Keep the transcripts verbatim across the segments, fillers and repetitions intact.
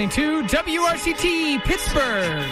to W R C T Pittsburgh.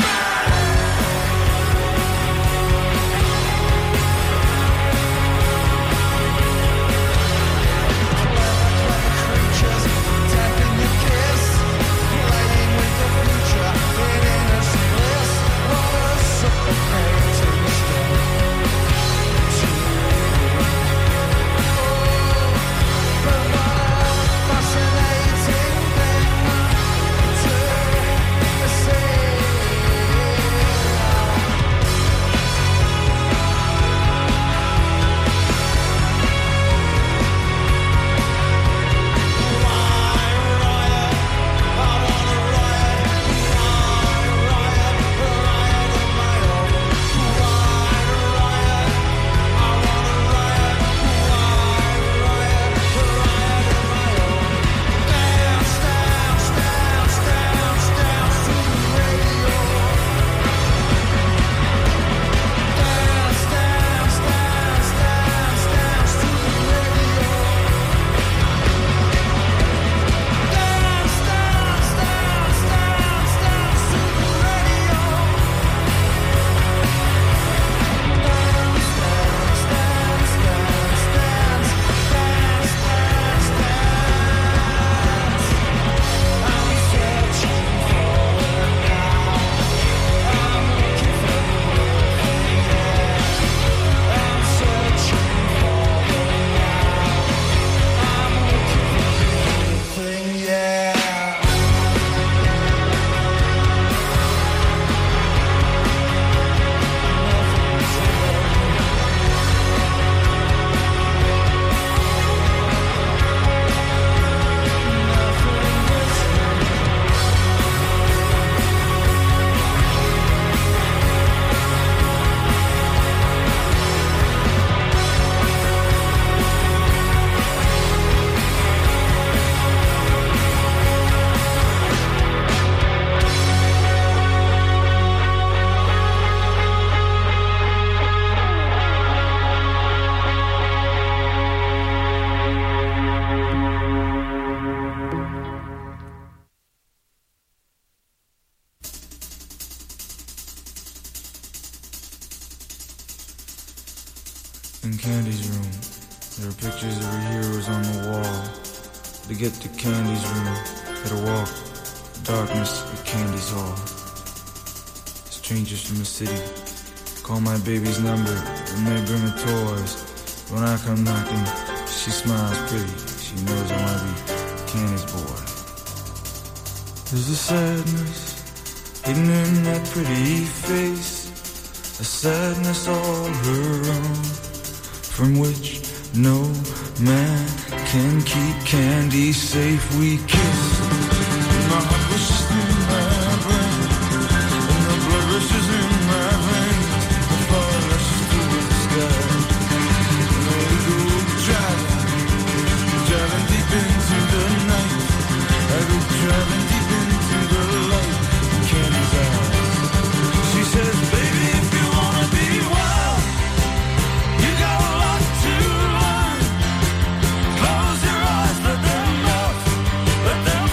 In Candy's room, there are pictures of her heroes on the wall. To get to Candy's room, gotta walk darkness at Candy's hall. Strangers from the city call my baby's number when they bring her toys. When I come knocking, she smiles pretty. She knows I wanna be Candy's boy. There's a sadness hidden in that pretty face, a sadness all her own, from which no man can keep Candy safe. We kiss, and my heart wishes in my brain, and the blood rushes in my veins, the fire rushes through the sky, and we go driving, driving deep into the night. I go driving deep into the light in Candy's eyes. She says, baby, if you wanna be wild, you got a lot to learn. Close your eyes, let them melt, let them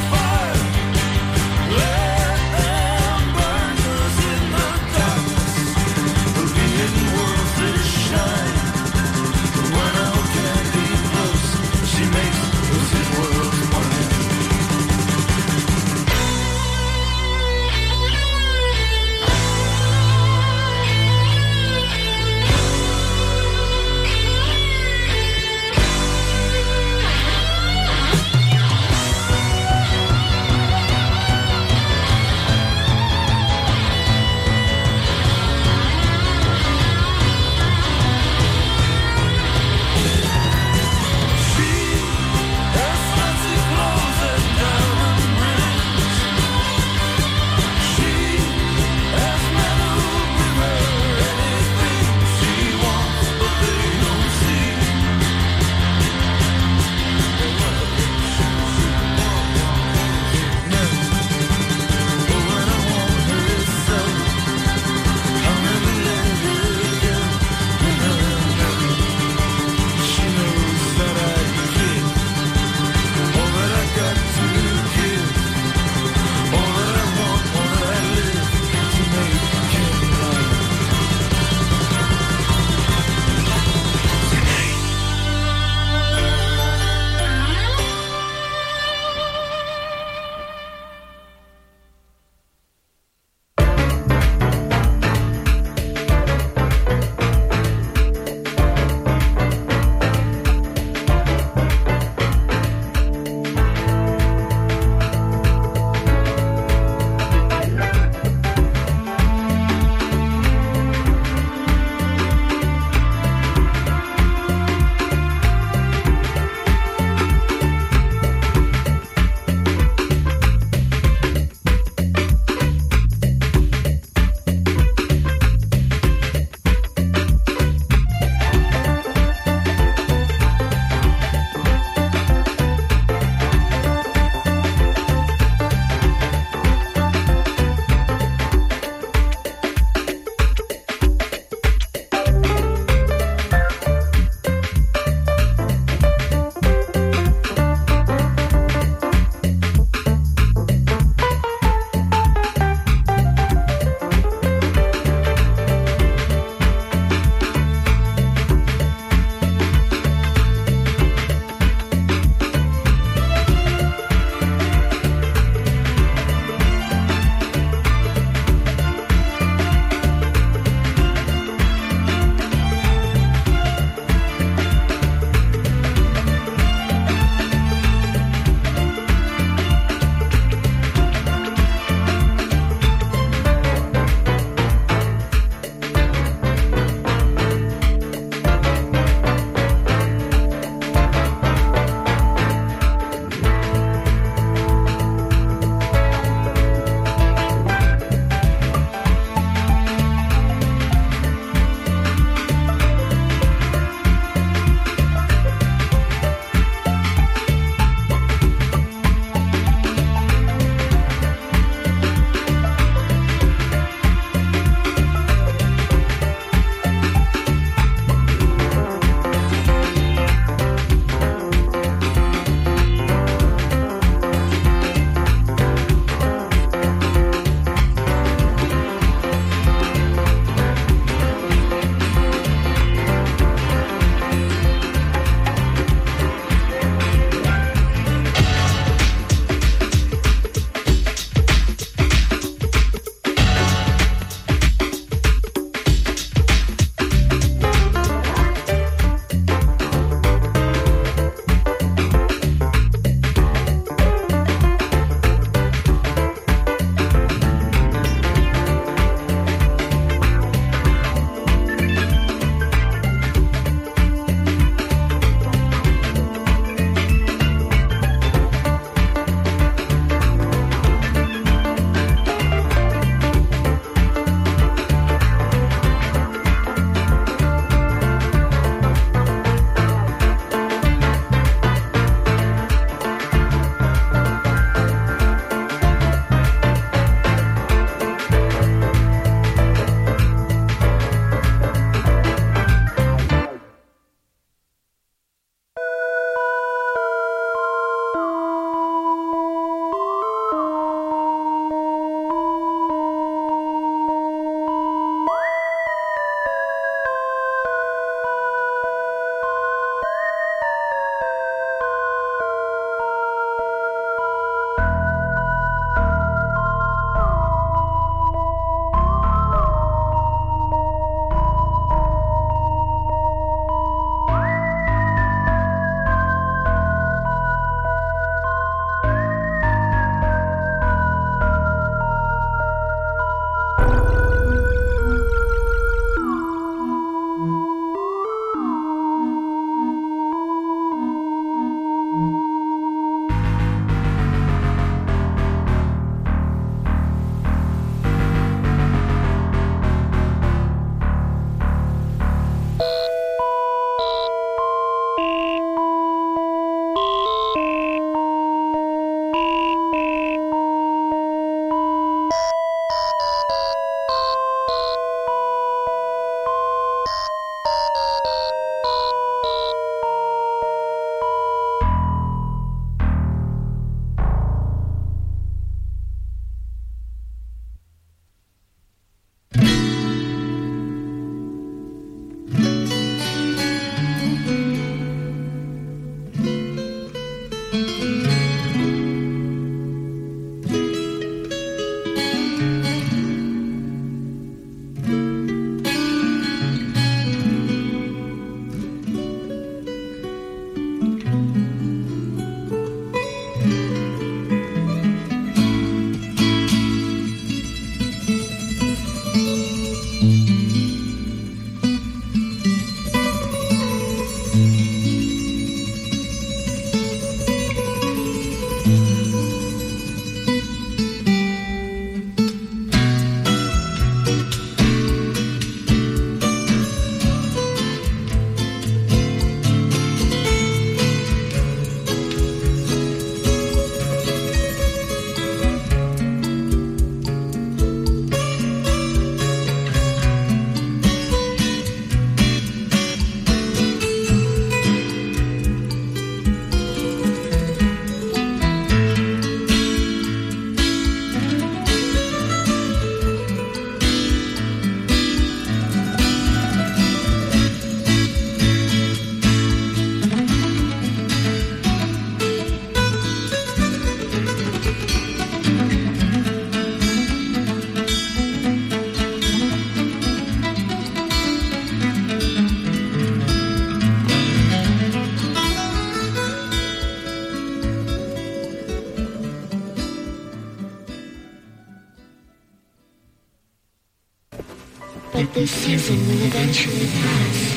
but this season will eventually pass.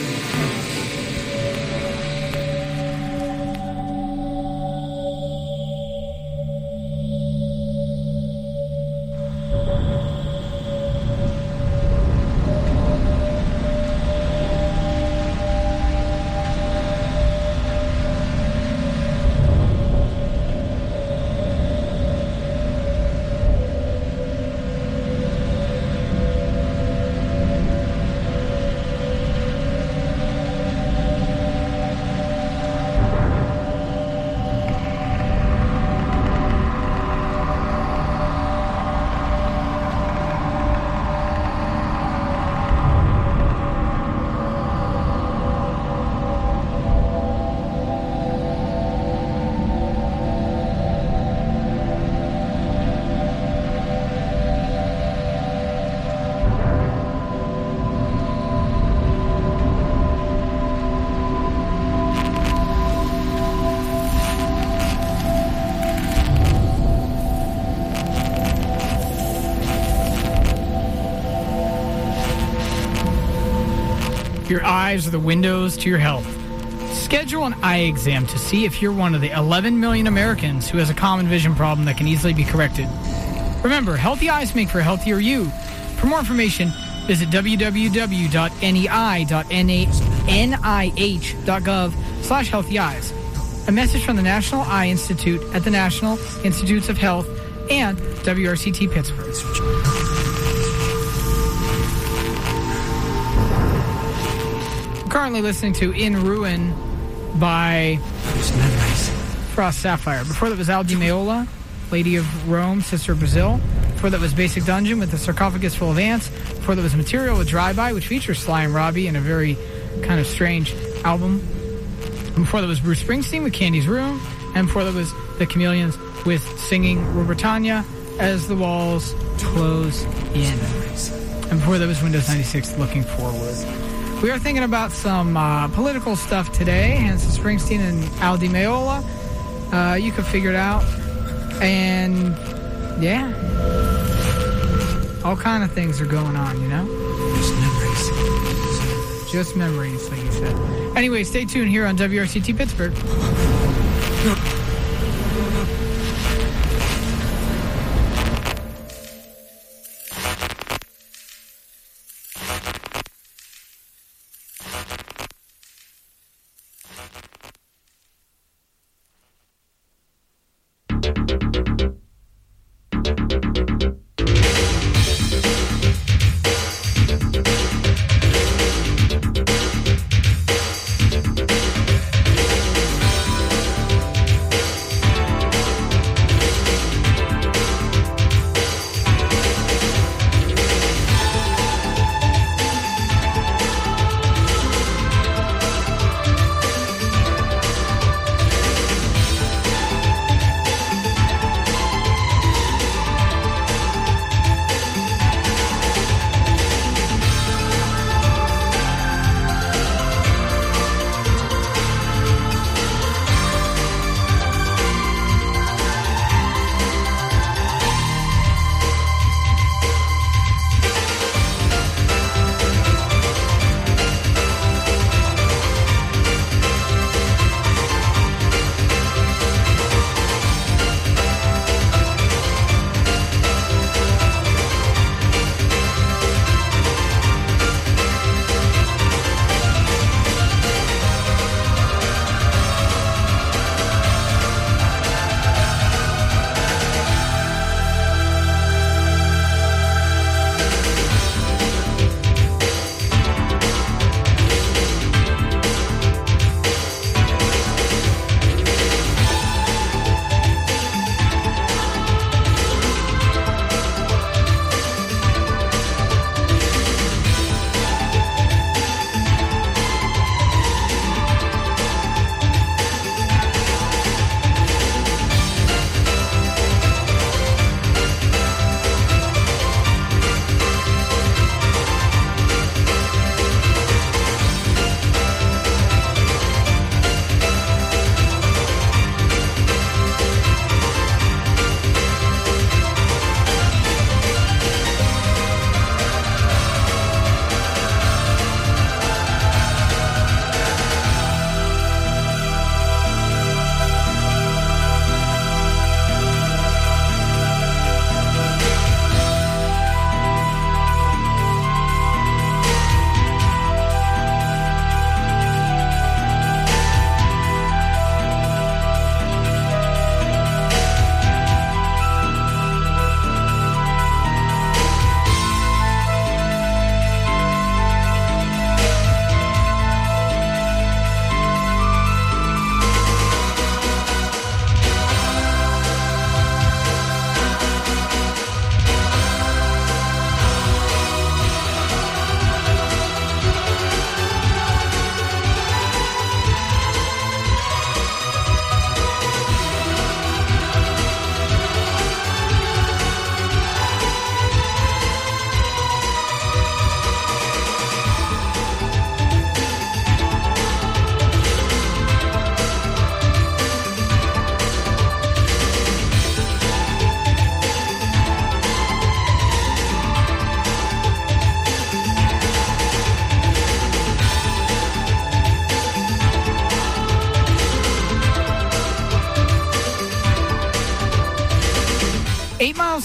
Your eyes are the windows to your health. Schedule an eye exam to see if you're one of the eleven million Americans who has a common vision problem that can easily be corrected. Remember, healthy eyes make for a healthier you. For more information, visit w w w dot n e i dot n i h dot gov slash healthy eyes. A message from the National Eye Institute at the National Institutes of Health and W R C T Pittsburgh. Currently listening to In Ruin by Frost Sapphire. Before that was Al Di Meola, Lady of Rome, Sister of Brazil. Before that was Basic Dungeon with the Sarcophagus Full of Ants. Before that was Material with Drive By, which features Sly and Robbie in a very kind of strange album. And before that was Bruce Springsteen with Candy's Room. And before that was The Chameleons with Singing Robertania as the walls close in. And before that was Windows ninety-six, Looking Forward. We are thinking about some uh, political stuff today, hence Springsteen and Al Di Meola. Uh, you can figure it out. And, yeah. All kind of things are going on, you know? Just memories. Just memories, like you said. Anyway, stay tuned here on W R C T Pittsburgh.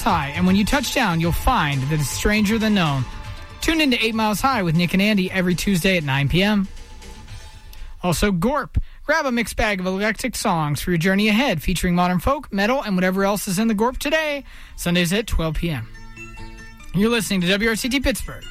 High, and when you touch down, you'll find that it's stranger than known. Tune in to eight Miles High with Nick and Andy every Tuesday at nine p.m. Also, Gorp. Grab a mixed bag of eclectic songs for your journey ahead, featuring modern folk, metal, and whatever else is in the Gorp today. Sundays at twelve p.m. You're listening to W R C T Pittsburgh.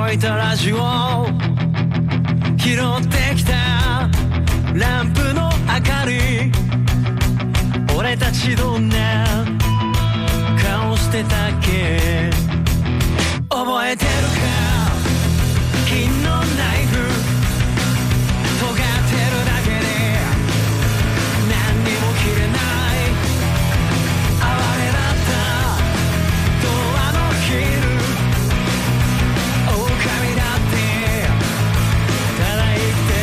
置いたラジオ拾ってきたランプの明かり俺たちどんな顔してたっけ覚えてるか金のナイフ尖ってるだけで何にも切れない哀れだったドアのヒール狼だってただ生きて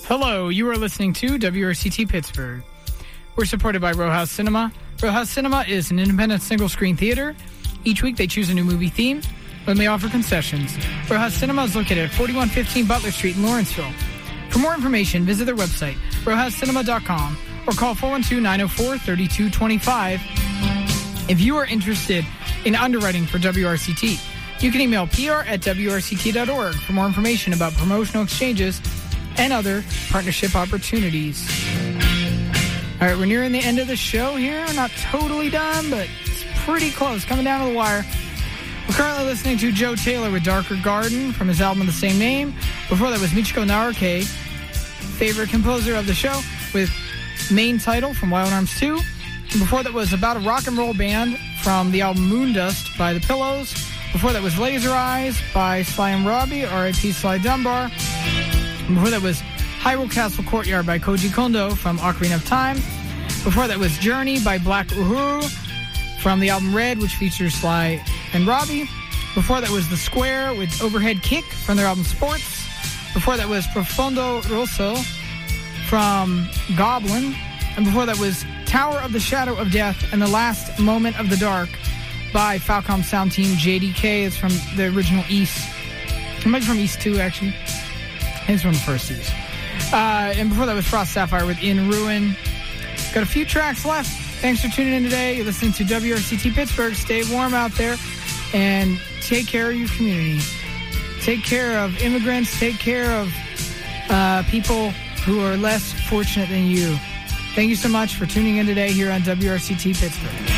Hello, you are listening to W R C T Pittsburgh. We're supported by Row House Cinema. Row House Cinema is an independent single-screen theater. Each week they choose a new movie theme, and they offer concessions. Row House Cinema is located at forty-one fifteen Butler Street in Lawrenceville. For more information, visit their website, row house cinema dot com, or call four one two, nine oh four, three two two five. If you are interested in underwriting for W R C T, you can email P R at W R C T dot org for more information about promotional exchanges and other partnership opportunities. All right, we're nearing the end of the show here. Not totally done, but it's pretty close, coming down to the wire. We're currently listening to Joe Taylor with Darker Garden from his album of the same name. Before that was Michiko Naruke, favorite composer of the show, with Main Title from Wild Arms two. And before that was About a Rock and Roll Band from the album Moondust by The Pillows. Before that was Laser Eyes by Sly and Robbie, R I P Sly Dunbar. And before that was Hyrule Castle Courtyard by Koji Kondo from Ocarina of Time. Before that was Journey by Black Uhuru from the album Red, which features Sly and Robbie. Before that was The Square with Overhead Kick from their album Sports. Before that was Profondo Rosso from Goblin. And before that was Tower of the Shadow of Death and The Last Moment of the Dark by Falcom Sound Team J D K. It's from the original East. It might be from East two, actually. It's from the first East. Uh, and before that was Frost Sapphire with In Ruin. Got a few tracks left. Thanks for tuning in today. You're listening to W R C T Pittsburgh. Stay warm out there and take care of your community. Take care of immigrants. Take care of uh, people who are less fortunate than you. Thank you so much for tuning in today here on W R C T Pittsburgh.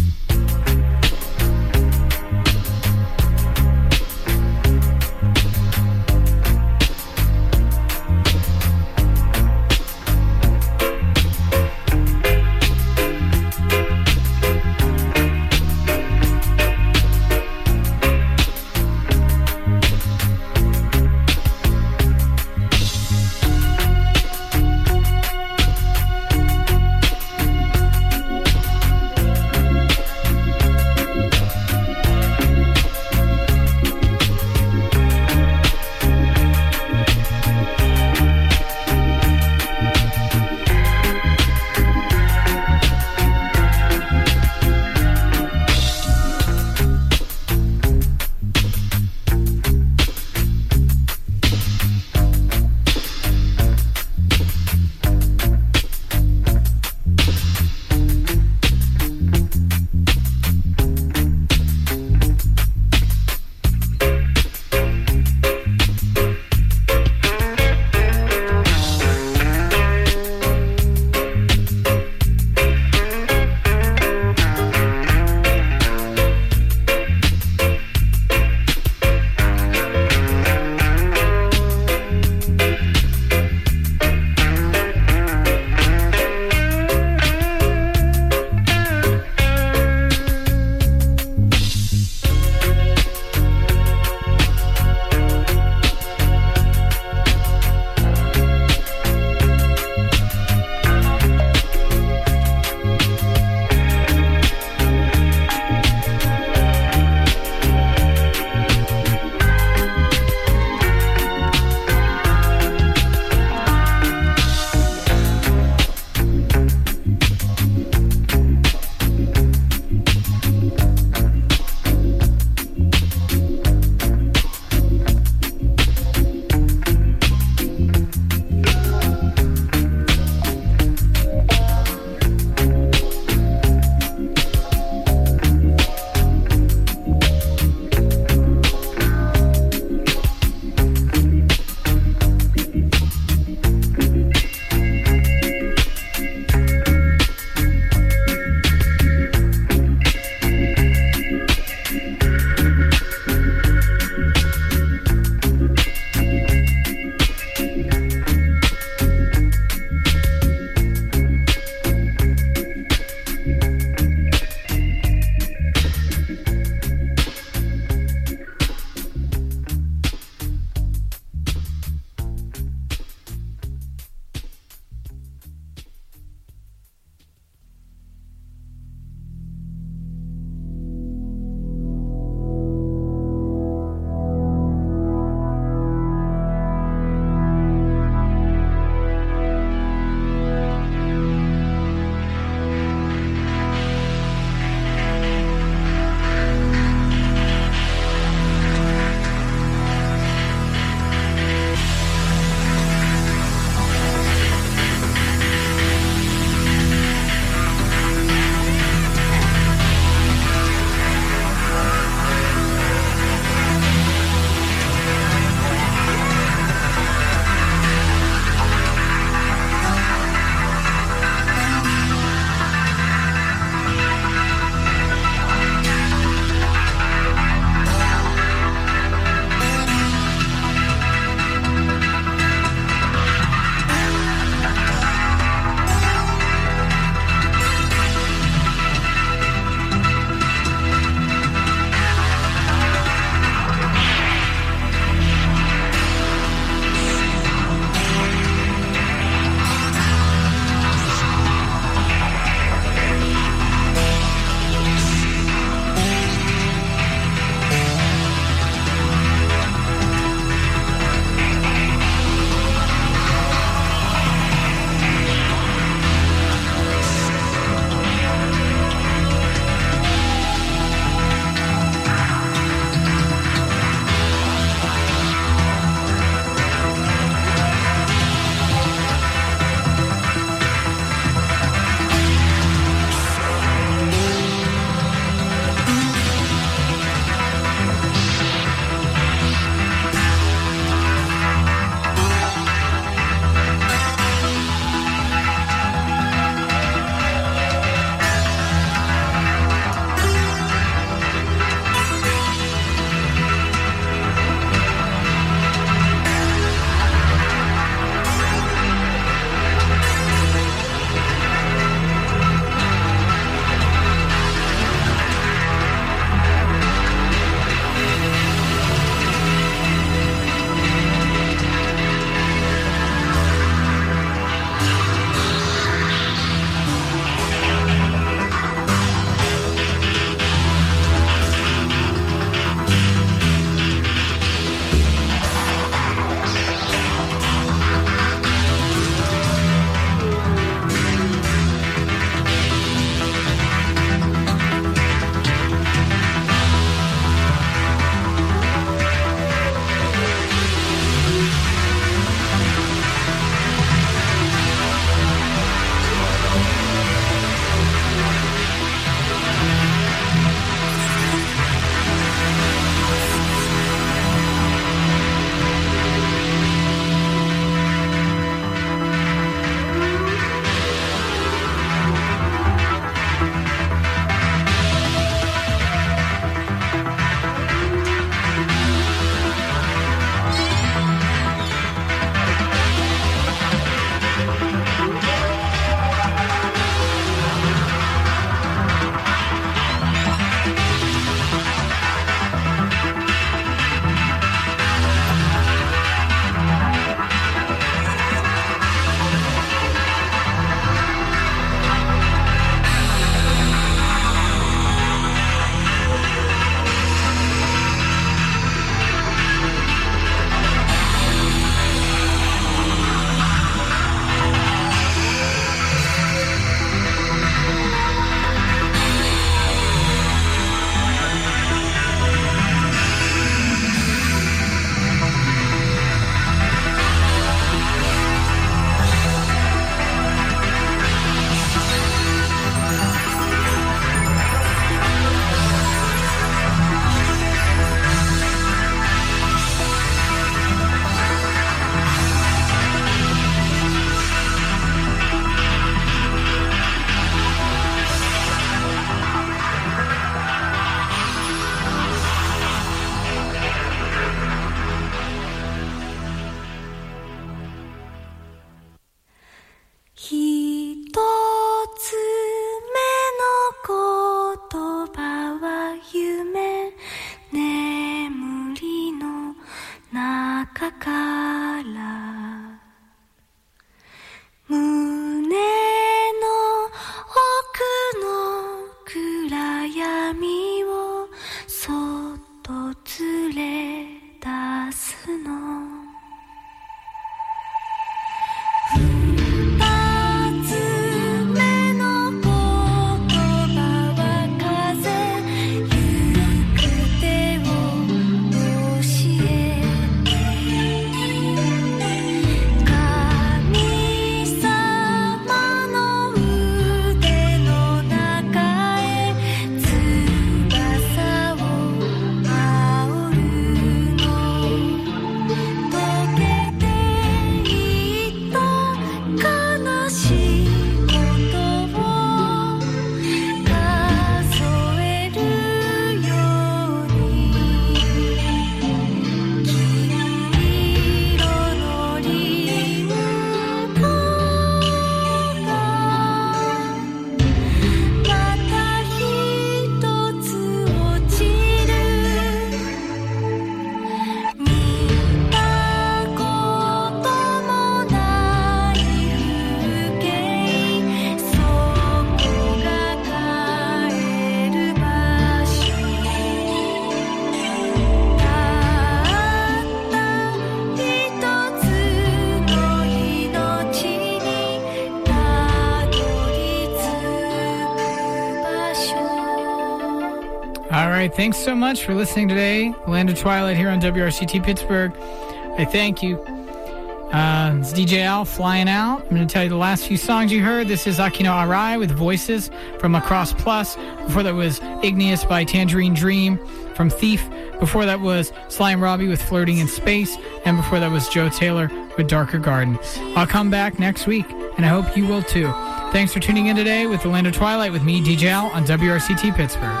right. Thanks so much for listening today. Land of Twilight here on W R C T Pittsburgh. I thank you. Uh, it's D J Al flying out. I'm going to tell you the last few songs you heard. This is Akino Arai with Voices from Across Plus. Before that was Igneous by Tangerine Dream from Thief. Before that was Sly and Robbie with Flirting in Space. And before that was Joe Taylor with Darker Garden. I'll come back next week, and I hope you will too. Thanks for tuning in today with The Land of Twilight with me, D J Al, on W R C T Pittsburgh.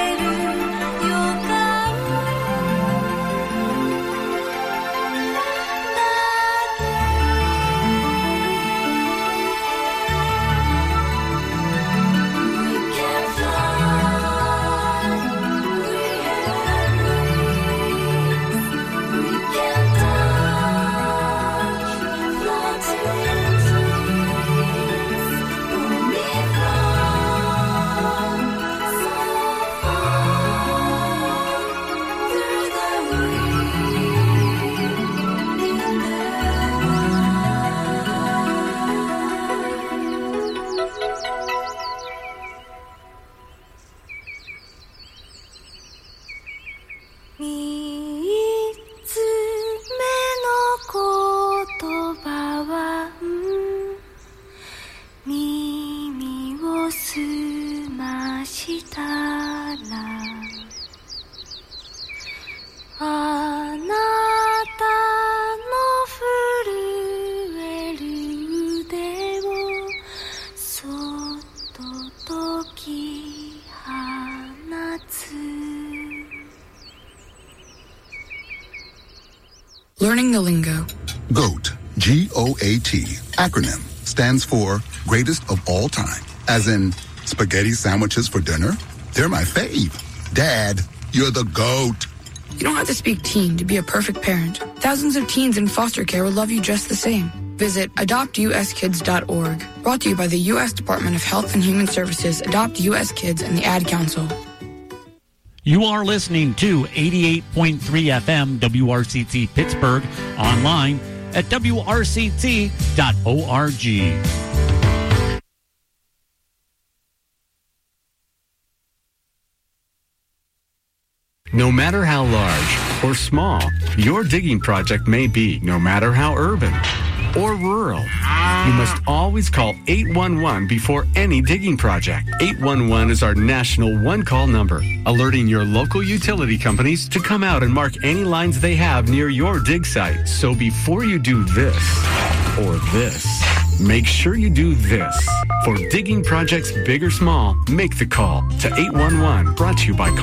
Learning the lingo. GOAT, G O A T, acronym, stands for greatest of all time. As in, spaghetti sandwiches for dinner? They're my fave. Dad, you're the GOAT. You don't have to speak teen to be a perfect parent. Thousands of teens in foster care will love you just the same. Visit adopt u s kids dot org. Brought to you by the U S Department of Health and Human Services, Adopt U S Kids, and the Ad Council. You are listening to eighty-eight point three F M W R C T Pittsburgh, online at W R C T dot org. No matter how large or small your digging project may be, no matter how urban or rural, you must always call eight one one before any digging project. eight one one is our national one-call number, alerting your local utility companies to come out and mark any lines they have near your dig site. So before you do this or this, make sure you do this. For digging projects big or small, make the call to eight one one, brought to you by